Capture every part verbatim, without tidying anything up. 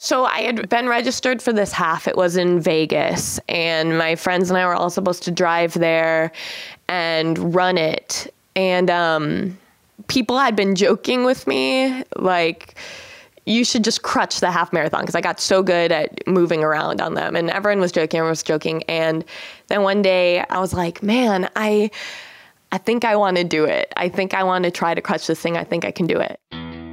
So I had been registered for this half. It was in Vegas, and my friends and I were all supposed to drive there and run it. And um, people had been joking with me, like, you should just crutch the half marathon, because I got so good at moving around on them. And everyone was joking, everyone was joking. And then one day I was like, man, I, I think I want to do it. I think I want to try to crutch this thing. I think I can do it.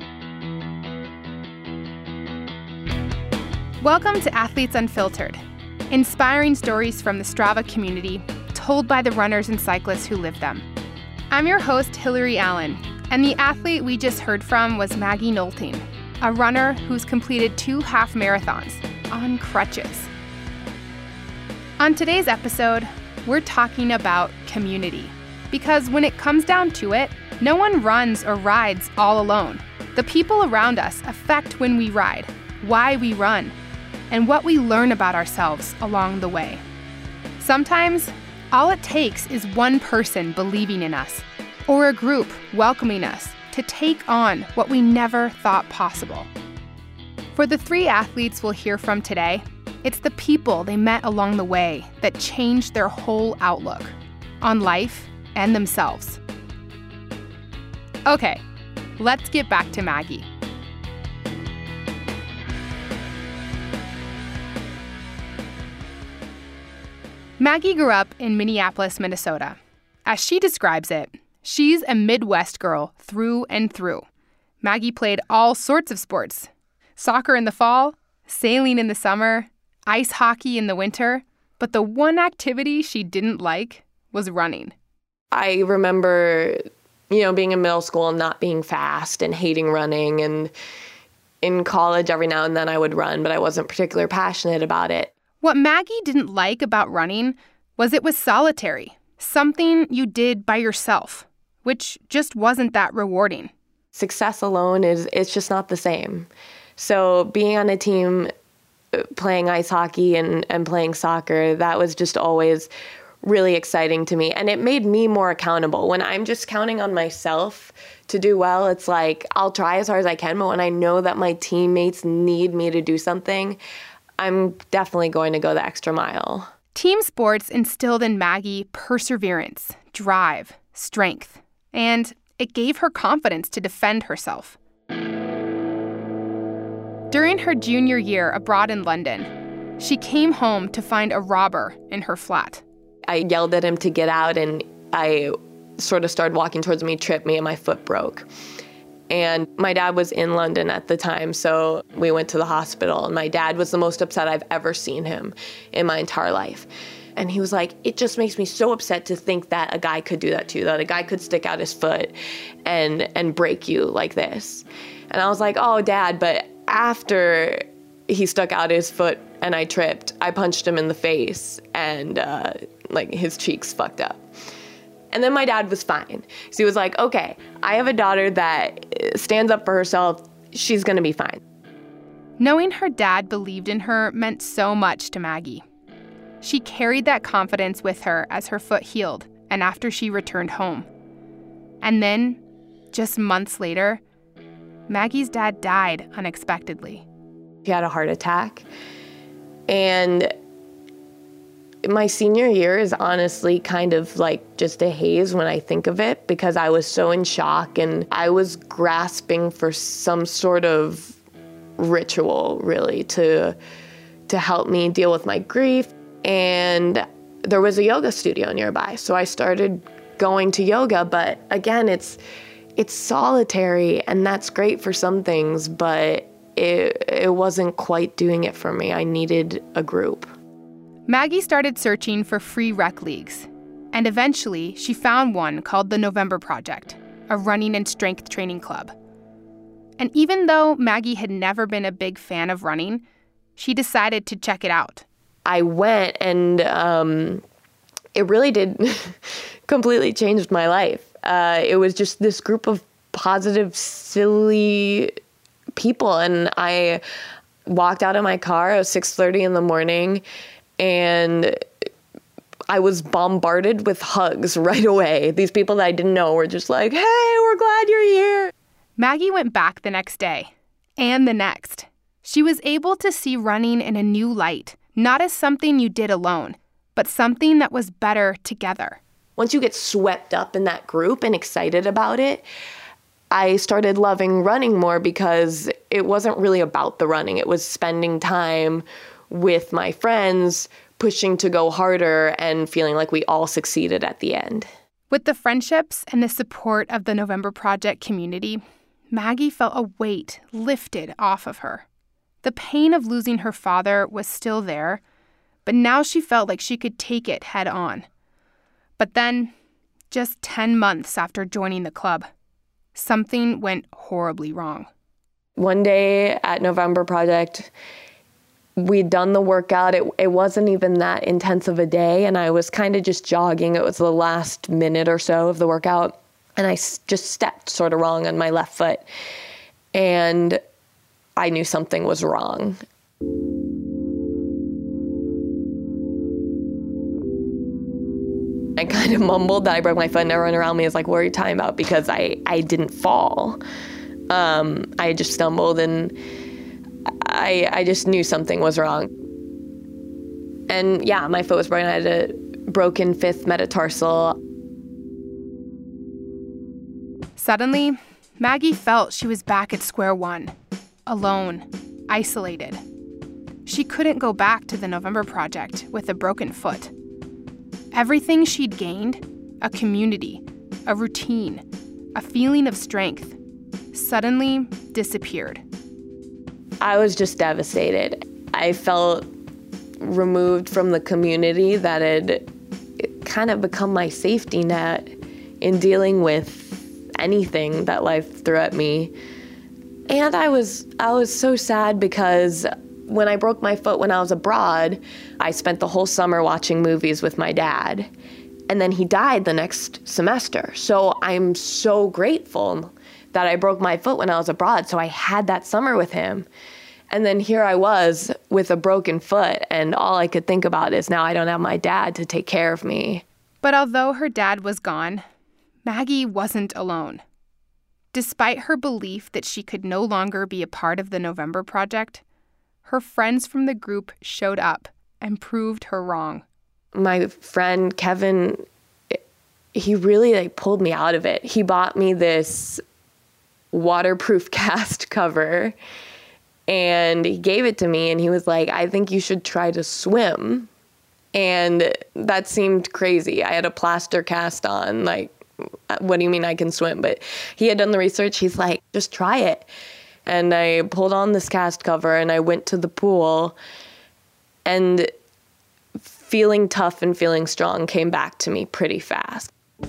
Welcome to Athletes Unfiltered, inspiring stories from the Strava community, told by the runners and cyclists who live them. I'm your host, Hillary Allen, and the athlete we just heard from was Maggie Nolting, a runner who's completed two half marathons on crutches. On today's episode, we're talking about community, because when it comes down to it, no one runs or rides all alone. The people around us affect when we ride, why we run, and what we learn about ourselves along the way. Sometimes, all it takes is one person believing in us, or a group welcoming us to take on what we never thought possible. For the three athletes we'll hear from today, it's the people they met along the way that changed their whole outlook on life and themselves. Okay, let's get back to Maggie. Maggie grew up in Minneapolis, Minnesota. As she describes it, she's a Midwest girl through and through. Maggie played all sorts of sports: soccer in the fall, sailing in the summer, ice hockey in the winter, but the one activity she didn't like was running. I remember, you know, being in middle school and not being fast and hating running, and in college every now and then I would run, but I wasn't particularly passionate about it. What Maggie didn't like about running was it was solitary, something you did by yourself, which just wasn't that rewarding. Success alone is it's just not the same. So being on a team, playing ice hockey and, and playing soccer, that was just always really exciting to me. And it made me more accountable. When I'm just counting on myself to do well, it's like I'll try as hard as I can, but when I know that my teammates need me to do something, I'm definitely going to go the extra mile. Team sports instilled in Maggie perseverance, drive, strength, and it gave her confidence to defend herself. During her junior year abroad in London, she came home to find a robber in her flat. I yelled at him to get out, and I sort of started walking towards me, tripped me, and my foot broke. And my dad was in London at the time, so we went to the hospital, and my dad was the most upset I've ever seen him in my entire life. And he was like, it just makes me so upset to think that a guy could do that to you, that a guy could stick out his foot and and break you like this. And I was like, oh, Dad, but after he stuck out his foot and I tripped, I punched him in the face, and uh, like his cheeks fucked up. And then my dad was fine. So he was like, okay, I have a daughter that stands up for herself. She's going to be fine. Knowing her dad believed in her meant so much to Maggie. She carried that confidence with her as her foot healed and after she returned home. And then, just months later, Maggie's dad died unexpectedly. He had a heart attack. And my senior year is honestly kind of like just a haze when I think of it, because I was so in shock and I was grasping for some sort of ritual, really, to to help me deal with my grief. And there was a yoga studio nearby, so I started going to yoga. But again, it's it's solitary, and that's great for some things, but it it wasn't quite doing it for me. I needed a group. Maggie started searching for free rec leagues, and eventually she found one called the November Project, a running and strength training club. And even though Maggie had never been a big fan of running, she decided to check it out. I went, and um, it really did completely changed my life. Uh, it was just this group of positive, silly people, and I walked out of my car at six thirty in the morning, and I was bombarded with hugs right away. These people that I didn't know were just like, hey, we're glad you're here. Maggie went back the next day, and the next. She was able to see running in a new light, not as something you did alone, but something that was better together. Once you get swept up in that group and excited about it, I started loving running more because it wasn't really about the running. It was spending time with my friends, pushing to go harder, and feeling like we all succeeded at the end. With the friendships and the support of the November Project community, Maggie felt a weight lifted off of her. The pain of losing her father was still there, but now she felt like she could take it head on. But then, just ten months after joining the club, something went horribly wrong. One day at November Project, we'd done the workout. It, it wasn't even that intense of a day, and I was kind of just jogging. It was the last minute or so of the workout, and I s- just stepped sort of wrong on my left foot, and I knew something was wrong. I kind of mumbled that I broke my foot, and everyone around me was like, what are you talking about? Because I, I didn't fall. Um, I just stumbled, and I I just knew something was wrong. And yeah, my foot was broken. I had a broken fifth metatarsal. Suddenly, Maggie felt she was back at square one, alone, isolated. She couldn't go back to the November Project with a broken foot. Everything she'd gained, a community, a routine, a feeling of strength, suddenly disappeared. I was just devastated. I felt removed from the community that had kind of become my safety net in dealing with anything that life threw at me. And I was I was so sad because when I broke my foot when I was abroad, I spent the whole summer watching movies with my dad. And then he died the next semester. So I'm so grateful that I broke my foot when I was abroad. So I had that summer with him. And then here I was with a broken foot, and all I could think about is now I don't have my dad to take care of me. But although her dad was gone, Maggie wasn't alone. Despite her belief that she could no longer be a part of the November Project, her friends from the group showed up and proved her wrong. My friend Kevin, he really like pulled me out of it. He bought me this waterproof cast cover, and he gave it to me, and he was like, I think you should try to swim. And that seemed crazy. I had a plaster cast on, like, what do you mean I can swim? But he had done the research. He's like, just try it. And I pulled on this cast cover, and I went to the pool, and feeling tough and feeling strong came back to me pretty fast.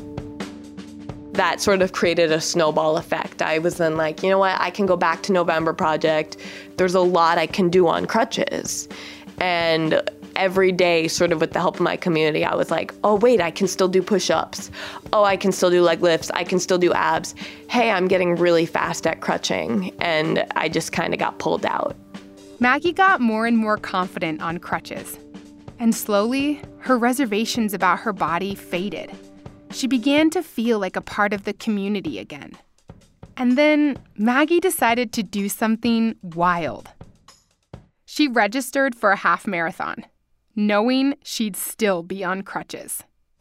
That sort of created a snowball effect. I was then like, you know what, I can go back to November Project. There's a lot I can do on crutches. And every day, sort of with the help of my community, I was like, oh, wait, I can still do push-ups. Oh, I can still do leg lifts. I can still do abs. Hey, I'm getting really fast at crutching. And I just kind of got pulled out. Maggie got more and more confident on crutches. And slowly, her reservations about her body faded. She began to feel like a part of the community again. And then Maggie decided to do something wild. She registered for a half marathon, knowing she'd still be on crutches.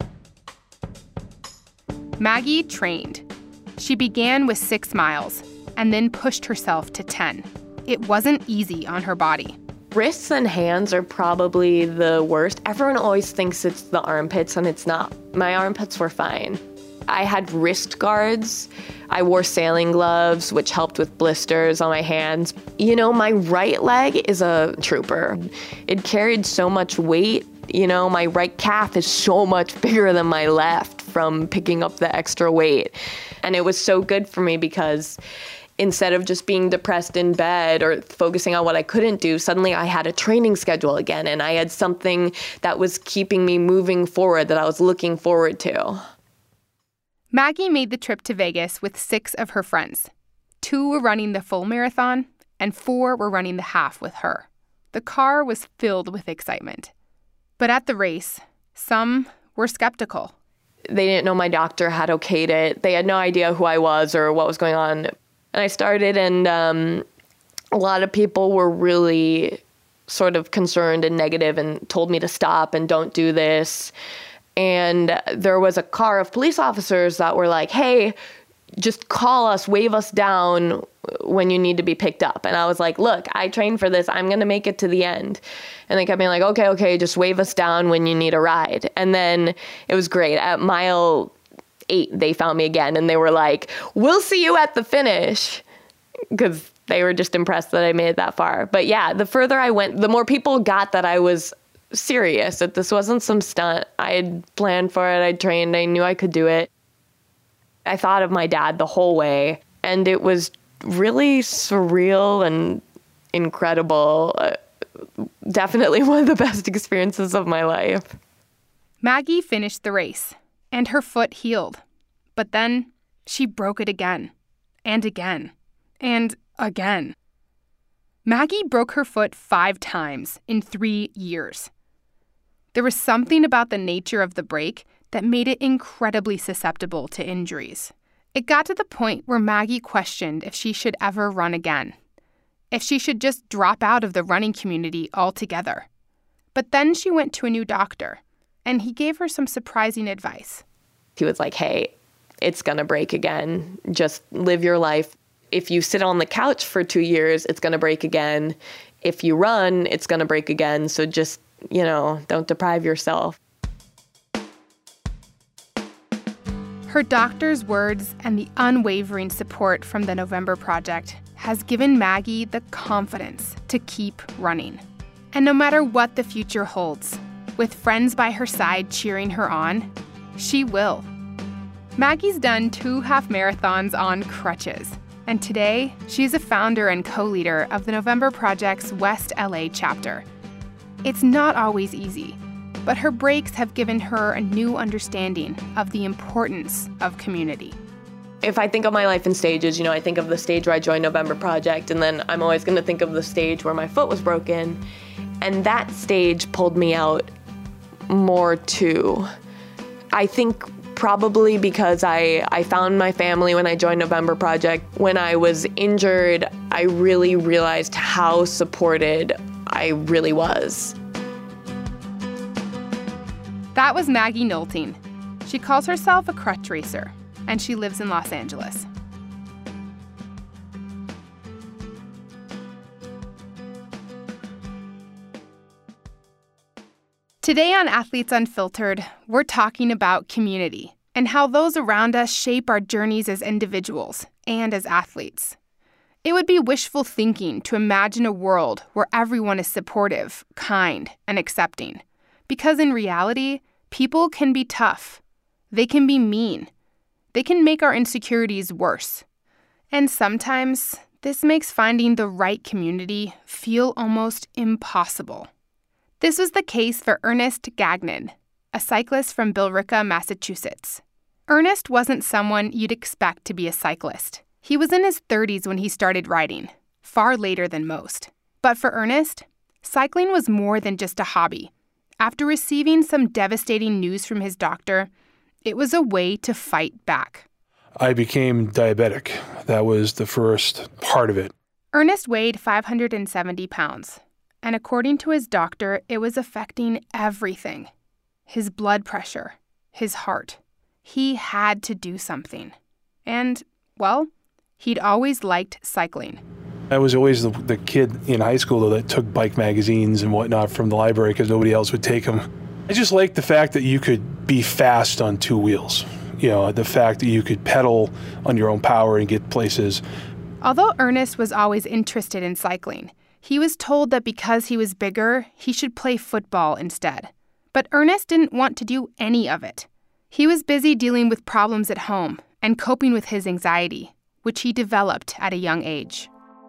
Maggie trained. She began with six miles and then pushed herself to ten. It wasn't easy on her body. Wrists and hands are probably the worst. Everyone always thinks it's the armpits, and it's not. My armpits were fine. I had wrist guards. I wore sailing gloves, which helped with blisters on my hands. You know, my right leg is a trooper. It carried so much weight. You know, my right calf is so much bigger than my left from picking up the extra weight. And it was so good for me because instead of just being depressed in bed or focusing on what I couldn't do, suddenly I had a training schedule again, and I had something that was keeping me moving forward that I was looking forward to. Maggie made the trip to Vegas with six of her friends. Two were running the full marathon, and four were running the half with her. The car was filled with excitement. But at the race, some were skeptical. They didn't know my doctor had okayed it. They had no idea who I was or what was going on. And I started, and um, a lot of people were really sort of concerned and negative and told me to stop and don't do this. And there was a car of police officers that were like, hey, just call us, wave us down when you need to be picked up. And I was like, look, I trained for this. I'm going to make it to the end. And they kept being like, okay, okay, just wave us down when you need a ride. And then it was great. At mile eight, they found me again. And they were like, we'll see you at the finish. Because they were just impressed that I made it that far. But yeah, the further I went, the more people got that I was serious, that this wasn't some stunt. I had planned for it. I trained. I knew I could do it. I thought of my dad the whole way, and it was really surreal and incredible. Uh, definitely one of the best experiences of my life. Maggie finished the race, and her foot healed. But then she broke it again, and again, and again. Maggie broke her foot five times in three years. There was something about the nature of the break that made it incredibly susceptible to injuries. It got to the point where Maggie questioned if she should ever run again, if she should just drop out of the running community altogether. But then she went to a new doctor, and he gave her some surprising advice. He was like, hey, it's gonna break again. Just live your life. If you sit on the couch for two years, it's gonna break again. If you run, it's gonna break again. So just, you know, don't deprive yourself. Her doctor's words and the unwavering support from the November Project has given Maggie the confidence to keep running. And no matter what the future holds, with friends by her side cheering her on, she will. Maggie's done two half marathons on crutches, and today she's a founder and co-leader of the November Project's West L A chapter. It's not always easy, but her breaks have given her a new understanding of the importance of community. If I think of my life in stages, you know, I think of the stage where I joined November Project, and then I'm always going to think of the stage where my foot was broken. And that stage pulled me out more too. I think probably because I, I found my family when I joined November Project. When I was injured, I really realized how supported I really was. That was Maggie Nolting. She calls herself a crutch racer, and she lives in Los Angeles. Today on Athletes Unfiltered, we're talking about community and how those around us shape our journeys as individuals and as athletes. It would be wishful thinking to imagine a world where everyone is supportive, kind, and accepting. Because in reality, people can be tough. They can be mean. They can make our insecurities worse. And sometimes, this makes finding the right community feel almost impossible. This was the case for Ernest Gagnon, a cyclist from Billerica, Massachusetts. Ernest wasn't someone you'd expect to be a cyclist. He was in his thirties when he started riding, far later than most. But for Ernest, cycling was more than just a hobby. After receiving some devastating news from his doctor, it was a way to fight back. I became diabetic. That was the first part of it. Ernest weighed five hundred seventy pounds, and according to his doctor, it was affecting everything. His blood pressure, his heart. He had to do something. And, well, he'd always liked cycling. I was always the, the kid in high school, though, that took bike magazines and whatnot from the library because nobody else would take them. I just liked the fact that you could be fast on two wheels. You know, the fact that you could pedal on your own power and get places. Although Ernest was always interested in cycling, he was told that because he was bigger, he should play football instead. But Ernest didn't want to do any of it. He was busy dealing with problems at home and coping with his anxiety, which he developed at a young age.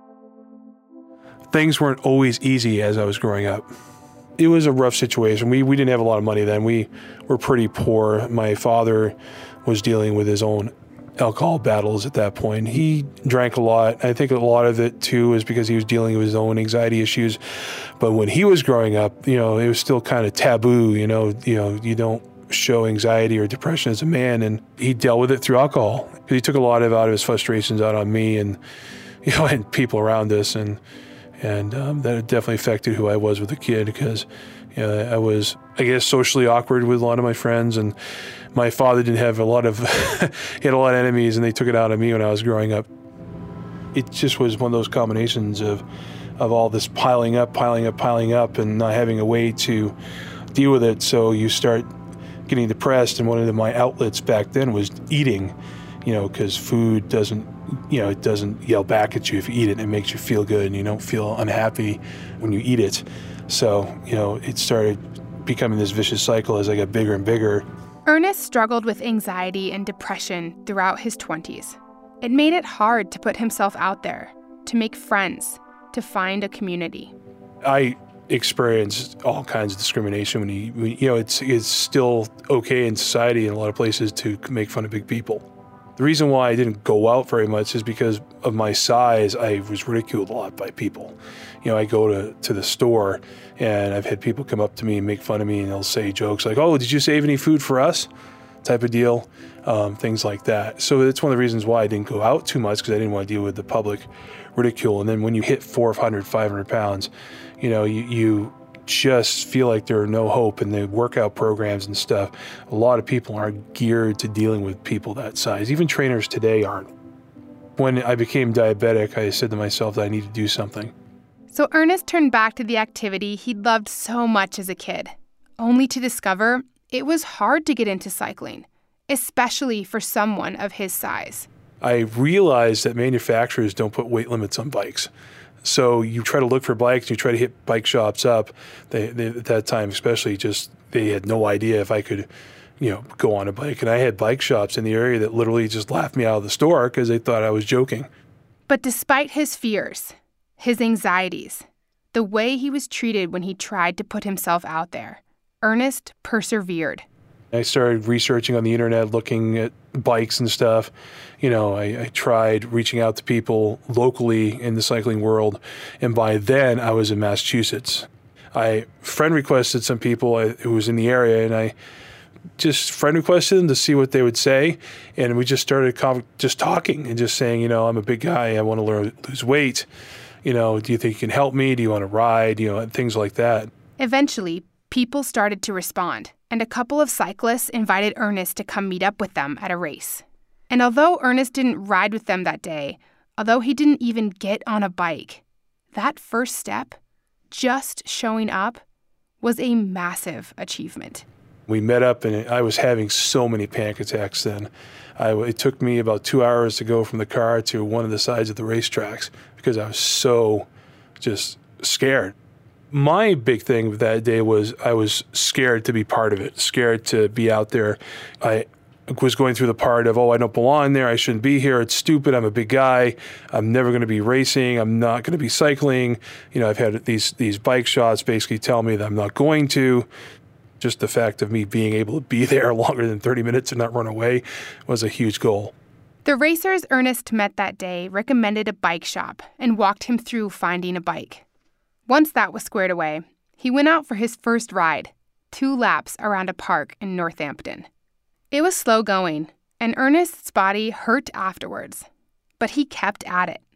Things weren't always easy as I was growing up. It was a rough situation. We we didn't have a lot of money then. We were pretty poor. My father was dealing with his own alcohol battles at that point. He drank a lot. I think a lot of it, too, was because he was dealing with his own anxiety issues. But when he was growing up, you know, it was still kind of taboo, you know, you know, you don't show anxiety or depression as a man. And he dealt with it through alcohol. He took a lot of out of his frustrations out on me. And you know, and people around us, and and um, that definitely affected who I was with a kid, because you know, I was, I guess, socially awkward with a lot of my friends, and my father didn't have a lot of, he had a lot of enemies, and they took it out on me when I was growing up. It just was one of those combinations of, of all this piling up, piling up, piling up, and not having a way to deal with it. So you start getting depressed, and one of the, my outlets back then was eating, you know, because food doesn't, you know, it doesn't yell back at you if you eat it. It makes you feel good, and you don't feel unhappy when you eat it. So, you know, it started becoming this vicious cycle as I got bigger and bigger. Ernest struggled with anxiety and depression throughout his twenties. It made it hard to put himself out there, to make friends, to find a community. I experienced all kinds of discrimination when you, when, you know, it's it's still okay in society in a lot of places to make fun of big people. The reason why I didn't go out very much is because of my size. I was ridiculed a lot by people. You know, I go to, to the store, and I've had people come up to me and make fun of me, and they'll say jokes like, "Oh, did you save any food for us?" type of deal, um, things like that. So that's one of the reasons why I didn't go out too much, because I didn't want to deal with the public ridicule. And then when you hit four hundred, five hundred pounds, you know, you, you just feel like there are no hope in the workout programs and stuff. A lot of people aren't geared to dealing with people that size. Even trainers today aren't. When I became diabetic, I said to myself that I need to do something. So Ernest turned back to the activity he'd loved so much as a kid, only to discover it was hard to get into cycling, especially for someone of his size. I realized that manufacturers don't put weight limits on bikes. So you try to look for bikes, you try to hit bike shops up. They, they, at that time especially, just they had no idea if I could, you know, go on a bike. And I had bike shops in the area that literally just laughed me out of the store because they thought I was joking. But despite his fears, his anxieties, the way he was treated when he tried to put himself out there, Ernest persevered. I started researching on the internet, looking at bikes and stuff. You know, I, I tried reaching out to people locally in the cycling world. And by then, I was in Massachusetts. I friend requested some people who was in the area, and I just friend requested them to see what they would say. And we just started just talking and just saying, you know, I'm a big guy. I want to learn lose weight. You know, do you think you can help me? Do you want to ride? You know, things like that. Eventually, people started to respond, and a couple of cyclists invited Ernest to come meet up with them at a race. And although Ernest didn't ride with them that day, although he didn't even get on a bike, that first step, just showing up, was a massive achievement. We met up, and I was having so many panic attacks then. I, it took me about two hours to go from the car to one of the sides of the racetracks because I was so just scared. My big thing that day was I was scared to be part of it, scared to be out there. I was going through the part of, oh, I don't belong there. I shouldn't be here. It's stupid. I'm a big guy. I'm never going to be racing. I'm not going to be cycling. You know, I've had these these bike shots basically tell me that I'm not going to. Just the fact of me being able to be there longer than thirty minutes and not run away was a huge goal. The racers Ernest met that day recommended a bike shop and walked him through finding a bike. Once that was squared away, he went out for his first ride, two laps around a park in Northampton. It was slow going, and Ernest's body hurt afterwards, but he kept at it.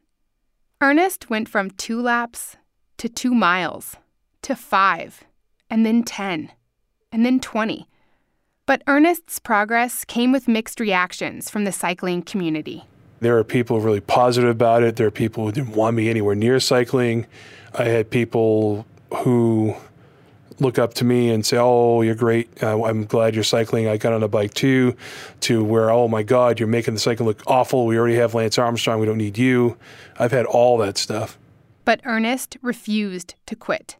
Ernest went from two laps to two miles, to five, and then ten, and then twenty. But Ernest's progress came with mixed reactions from the cycling community. There are people really positive about it. There are people who didn't want me anywhere near cycling. I had people who look up to me and say, oh, you're great. Uh, I'm glad you're cycling. I got on a bike too, to where, oh my God, you're making the cycling look awful. We already have Lance Armstrong. We don't need you. I've had all that stuff. But Ernest refused to quit.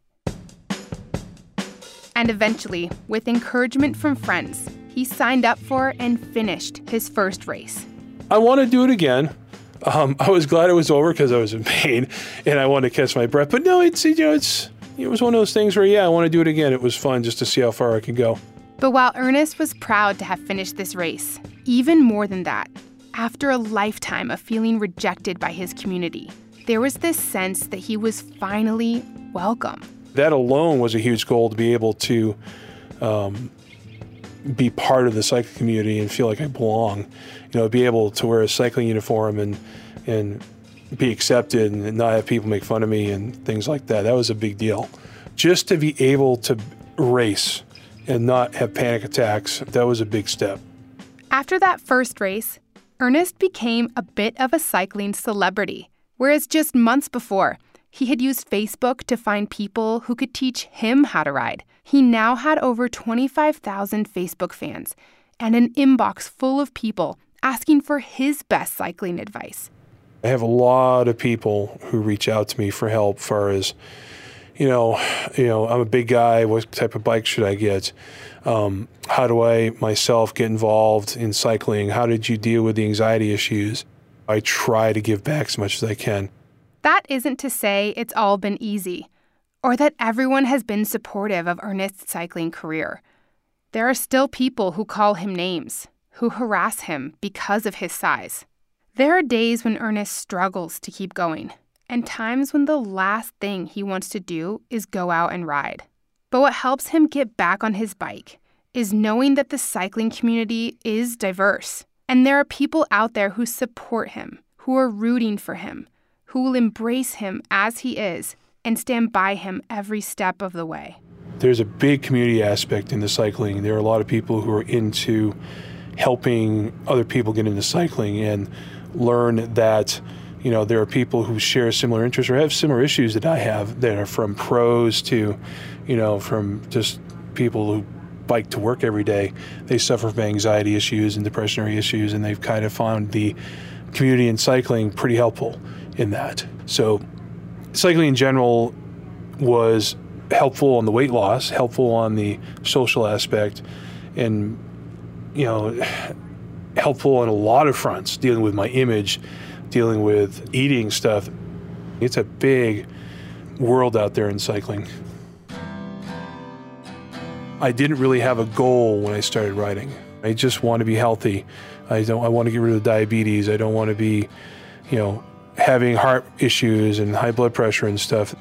And eventually, with encouragement from friends, he signed up for and finished his first race. I want to do it again. Um, I was glad it was over because I was in pain and I wanted to catch my breath. But no, it's, you know, it's, it was one of those things where, yeah, I want to do it again. It was fun just to see how far I could go. But while Ernest was proud to have finished this race, even more than that, after a lifetime of feeling rejected by his community, there was this sense that he was finally welcome. That alone was a huge goal, to be able to um, be part of the cycling community and feel like I belong. You know, be able to wear a cycling uniform and and be accepted and not have people make fun of me and things like that. That was a big deal. Just to be able to race and not have panic attacks, that was a big step. After that first race, Ernest became a bit of a cycling celebrity, whereas just months before, he had used Facebook to find people who could teach him how to ride. He now had over twenty-five thousand Facebook fans and an inbox full of people asking for his best cycling advice. I have a lot of people who reach out to me for help as far as, you know, you know, I'm a big guy, what type of bike should I get? Um, how do I myself get involved in cycling? How did you deal with the anxiety issues? I try to give back as much as I can. That isn't to say it's all been easy, or that everyone has been supportive of Ernest's cycling career. There are still people who call him names, who harass him because of his size. There are days when Ernest struggles to keep going, and times when the last thing he wants to do is go out and ride. But what helps him get back on his bike is knowing that the cycling community is diverse, and there are people out there who support him, who are rooting for him, who will embrace him as he is and stand by him every step of the way. There's a big community aspect in the cycling. There are a lot of people who are into helping other people get into cycling and learn that, you know, there are people who share similar interests or have similar issues that I have that are from pros to, you know, from just people who bike to work every day. They suffer from anxiety issues and depressionary issues, and they've kind of found the community in cycling pretty helpful in that. So cycling in general was helpful on the weight loss, helpful on the social aspect, and, you know, helpful on a lot of fronts, dealing with my image, dealing with eating stuff. It's a big world out there in cycling. I didn't really have a goal when I started riding. I just want to be healthy. I don't. I want to get rid of diabetes. I don't want to be, you know, having heart issues and high blood pressure and stuff.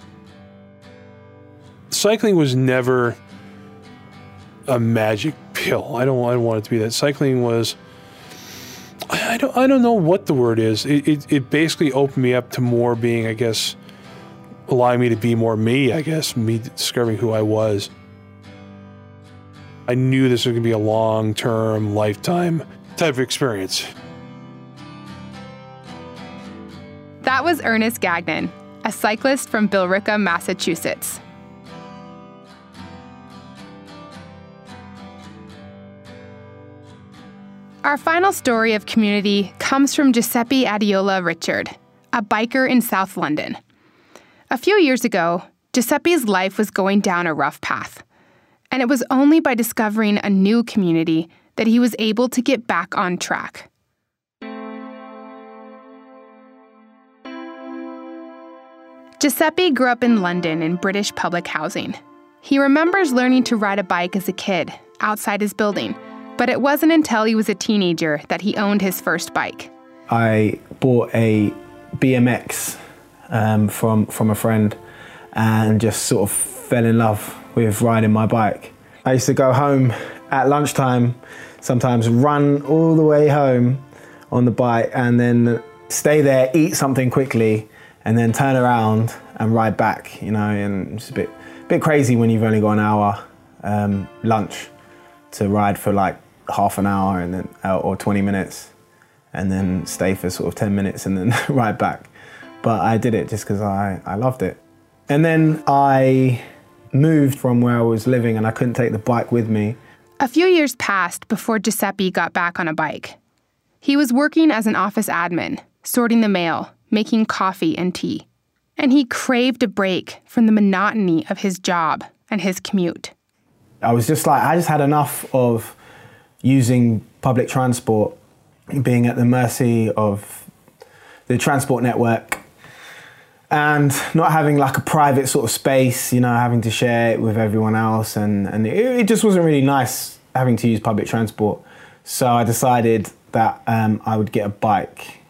Cycling was never a magic pill. I don't. I don't want it to be that. Cycling was. I don't. I don't know what the word is. It, it. It basically opened me up to more being, I guess, allowing me to be more me. I guess me discovering who I was. I knew this was going to be a long-term, lifetime type of experience. That was Ernest Gagnon, a cyclist from Billerica, Massachusetts. Our final story of community comes from Giuseppe Adiola Richard, a biker in South London. A few years ago, Giuseppe's life was going down a rough path. And it was only by discovering a new community that he was able to get back on track. Giuseppe grew up in London in British public housing. He remembers learning to ride a bike as a kid, outside his building, but it wasn't until he was a teenager that he owned his first bike. I bought a B M X um, from, from a friend and just sort of fell in love with riding my bike. I used to go home at lunchtime, sometimes run all the way home on the bike and then stay there, eat something quickly, and then turn around and ride back, you know, and it's a bit, bit crazy when you've only got an hour um, lunch to ride for like half an hour and then uh, or twenty minutes and then stay for sort of ten minutes and then ride back. But I did it just because I, I loved it. And then I moved from where I was living and I couldn't take the bike with me. A few years passed before Giuseppe got back on a bike. He was working as an office admin, sorting the mail, making coffee and tea. And he craved a break from the monotony of his job and his commute. I was just like, I just had enough of using public transport, being at the mercy of the transport network, and not having like a private sort of space, you know, having to share it with everyone else. And, and it, it just wasn't really nice having to use public transport. So I decided that um, I would get a bike.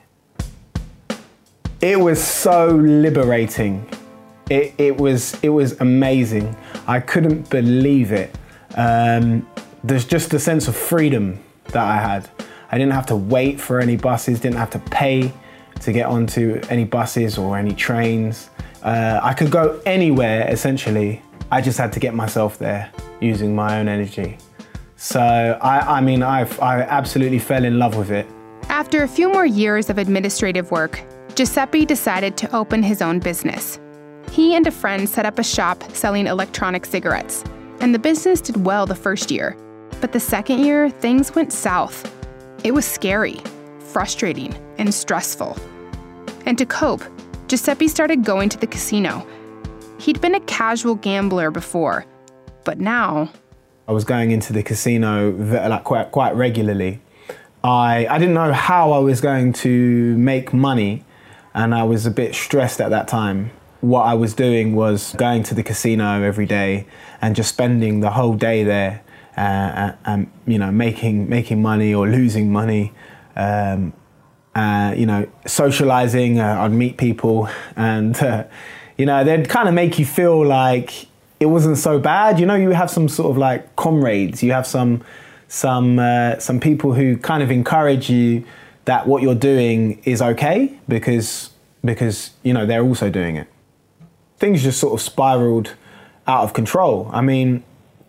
It was so liberating. It, it, was, it was amazing. I couldn't believe it. Um, there's just a sense of freedom that I had. I didn't have to wait for any buses, didn't have to pay to get onto any buses or any trains. Uh, I could go anywhere, essentially. I just had to get myself there using my own energy. So, I, I mean, I've, I absolutely fell in love with it. After a few more years of administrative work, Giuseppe decided to open his own business. He and a friend set up a shop selling electronic cigarettes, and the business did well the first year. But the second year, things went south. It was scary, frustrating, and stressful. And to cope, Giuseppe started going to the casino. He'd been a casual gambler before, but now... I was going into the casino like quite, quite regularly. I, I didn't know how I was going to make money, and I was a bit stressed at that time. What I was doing was going to the casino every day and just spending the whole day there, uh, and you know, making making money or losing money. Um, uh, you know, socializing. Uh, I'd meet people, and uh, you know, they'd kind of make you feel like it wasn't so bad. You know, you have some sort of like comrades. You have some some uh, some people who kind of encourage you that what you're doing is okay because because you know they're also doing it. Things just sort of spiraled out of control. I mean,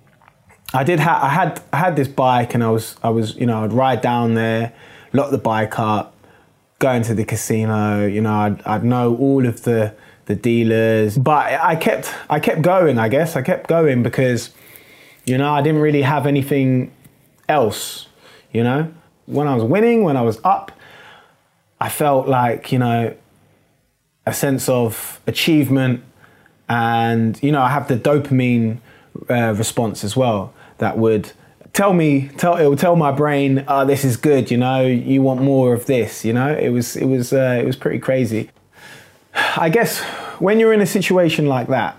I did ha- I had I had this bike, and I was I was you know I'd ride down there, lock the bike up, go into the casino. You know, I'd I'd know all of the the dealers, but I kept I kept going. I guess I kept going because, you know, I didn't really have anything else. You know, when I was winning, when I was up, I felt like, you know, a sense of achievement, and you know, I have the dopamine uh, response as well that would tell me, tell it would tell my brain, oh, this is good. You know, you want more of this. You know, it was it was uh, it was pretty crazy. I guess when you're in a situation like that,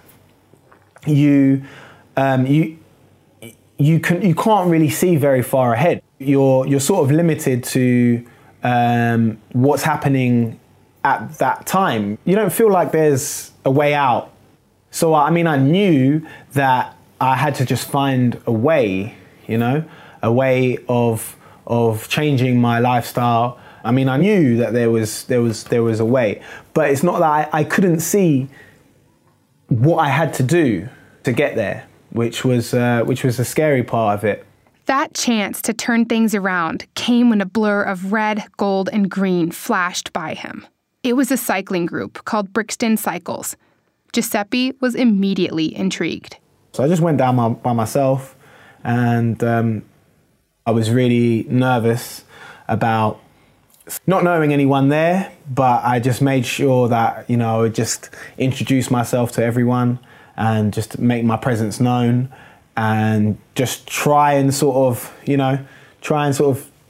you um, you you can you can't really see very far ahead. You're you're sort of limited to um, what's happening at that time. You don't feel like there's a way out. So I mean, I knew that I had to just find a way, you know, a way of of changing my lifestyle. I mean, I knew that there was there was there was a way, but it's not that I, I couldn't see what I had to do to get there, which was uh, which was the scary part of it. That chance to turn things around came when a blur of red, gold, and green flashed by him. It was a cycling group called Brixton Cycles. Giuseppe was immediately intrigued. So I just went down my, by myself, and um, I was really nervous about not knowing anyone there, but I just made sure that, you know, I would just introduce myself to everyone and just make my presence known, and just try and sort of, you know, try and sort of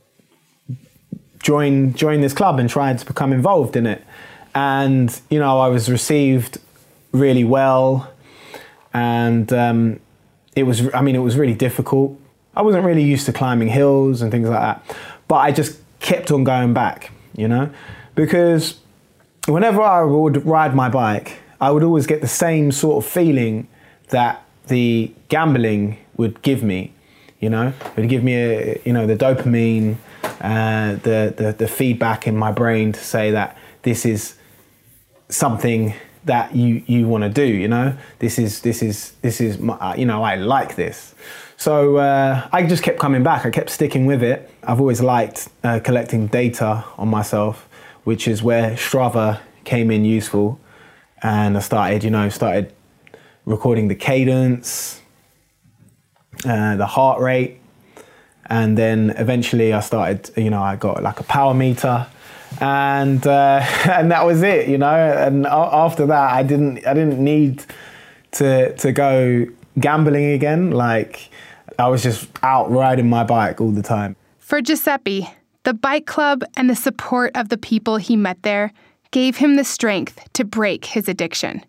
join join this club and try to become involved in it. And, you know, I was received really well, and um, it was, I mean, it was really difficult. I wasn't really used to climbing hills and things like that, but I just kept on going back, you know, because whenever I would ride my bike, I would always get the same sort of feeling that the gambling would give me, you know. It would give me, a, you know, the dopamine, uh, the, the the feedback in my brain to say that this is something that you you want to do, you know. This is this is this is my, you know, I like this. So uh, I just kept coming back. I kept sticking with it. I've always liked uh, collecting data on myself, which is where Strava came in useful. And I started, you know, started recording the cadence, uh, the heart rate. And then eventually I started, you know, I got like a power meter, and uh, and that was it, you know. And after that, I didn't I didn't need to to go gambling again. Like, I was just out riding my bike all the time. For Giuseppe, the bike club and the support of the people he met there gave him the strength to break his addiction.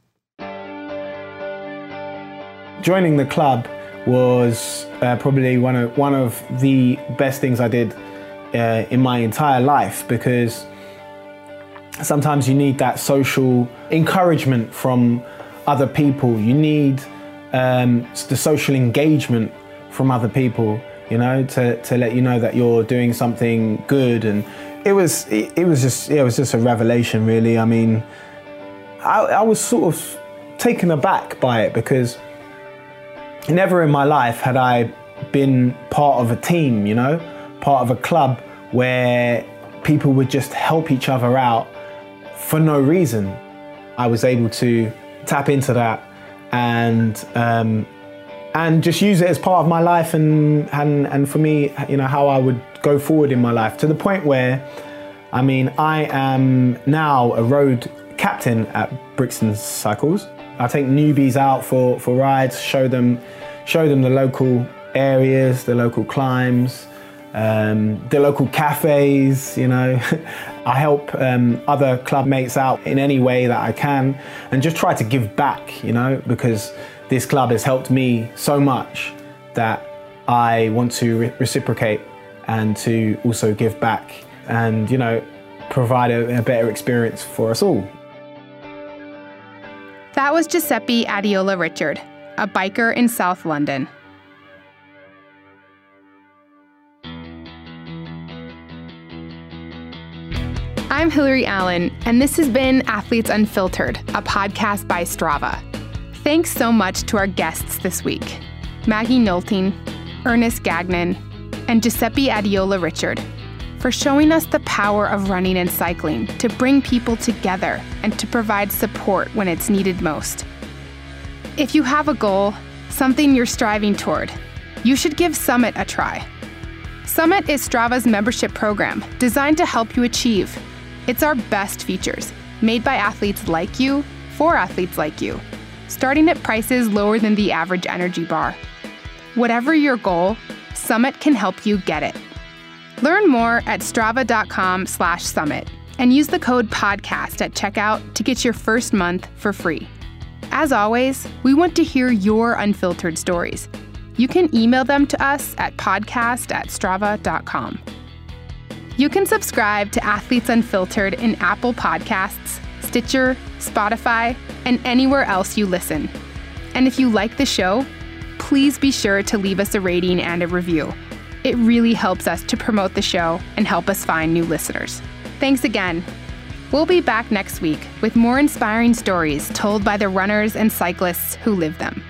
Joining the club was uh, probably one of one of the best things I did uh, in my entire life, because sometimes you need that social encouragement from other people. You need um, the social engagement from other people, you know, to, to let you know that you're doing something good and it was it, it was just it was just a revelation, really. I mean, I, I was sort of taken aback by it because never in my life had I been part of a team, you know, part of a club where people would just help each other out for no reason. I was able to tap into that and um, and just use it as part of my life and, and and for me, you know, how I would go forward in my life, to the point where, I mean, I am now a road captain at Brixton Cycles. I take newbies out for, for rides, show them show them the local areas, the local climbs, um, the local cafes, you know. I help um, other club mates out in any way that I can and just try to give back, you know, because this club has helped me so much that I want to re- reciprocate and to also give back and, you know, provide a, a better experience for us all. That was Giuseppe Adiola Richard, a biker in South London. I'm Hillary Allen, and this has been Athletes Unfiltered, a podcast by Strava. Thanks so much to our guests this week, Maggie Nolting, Ernest Gagnon, and Giuseppe Adiola Richard, for showing us the power of running and cycling to bring people together and to provide support when it's needed most. If you have a goal, something you're striving toward, you should give Summit a try. Summit is Strava's membership program designed to help you achieve. It's our best features, made by athletes like you, for athletes like you, starting at prices lower than the average energy bar. Whatever your goal, Summit can help you get it. Learn more at strava.com slash summit and use the code podcast at checkout to get your first month for free. As always, we want to hear your unfiltered stories. You can email them to us at podcast at strava dot com. You can subscribe to Athletes Unfiltered in Apple Podcasts, Stitcher, Spotify, and anywhere else you listen. And if you like the show, please be sure to leave us a rating and a review. It really helps us to promote the show and help us find new listeners. Thanks again. We'll be back next week with more inspiring stories told by the runners and cyclists who live them.